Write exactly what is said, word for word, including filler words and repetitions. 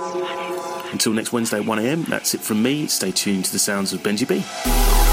Until next Wednesday at one a m, that's it from me. Stay tuned to the sounds of Benji B.